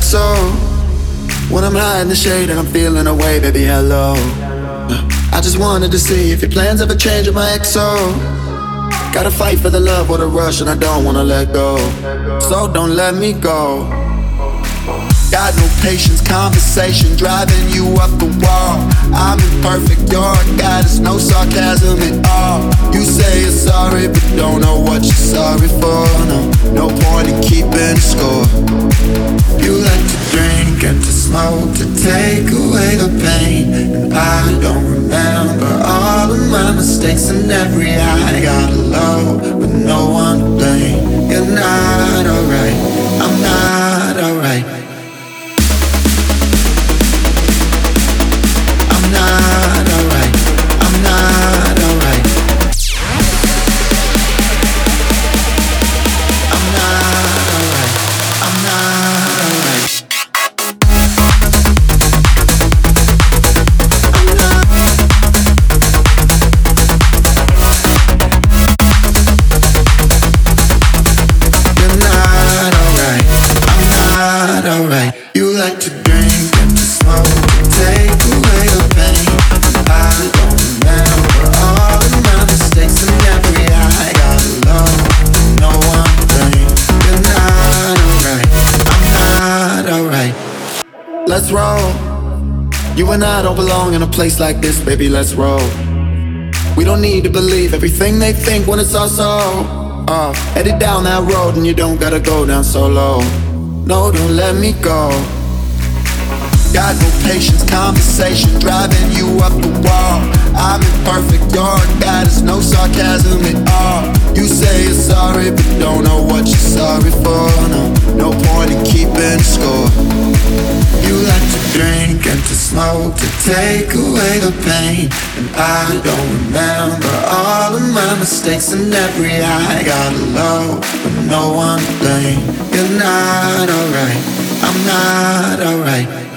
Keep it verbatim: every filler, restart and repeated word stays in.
X O. When I'm high in the shade and I'm feeling away, baby, hello. I just wanted to see if your plans ever change with my X O. Gotta fight for the love or the rush, and I don't wanna let go. So don't let me go. Got no patience, conversation driving you up the wall. I'm imperfect, you're a goddess, no sarcasm at all. You say you're sorry, but don't know what you're sorry for. No, no point in keeping score. You like to drink and to smoke to take away the pain, and I don't remember all of my mistakes and every high. Got low with no one to blame. You're not alright, I'm not alright. I'm not alright, I'm not alright. I'm not alright, I'm not alright. I'm not. You're not alright, I'm not alright. You like to drink and to smoke to take away the pain. I don't remember all of my mistakes and every high. Got low, no one to blame. You're not alright, I'm not alright. Let's roll. You and I don't belong in a place like this, baby, let's roll. We don't need to believe everything they think when it's all so. Uh, headed down that road and you don't gotta go down so low. No, don't let me go. Got no patience, conversation driving you up the wall. I'm imperfect, you're a goddess, no sarcasm at all. You say you're sorry, but don't know what you're sorry for. No, no point in keeping score. You like to drink and to smoke to take away the pain, and I don't remember all of my mistakes and every high. Got low, but no one to blame. You're not alright, I'm not alright.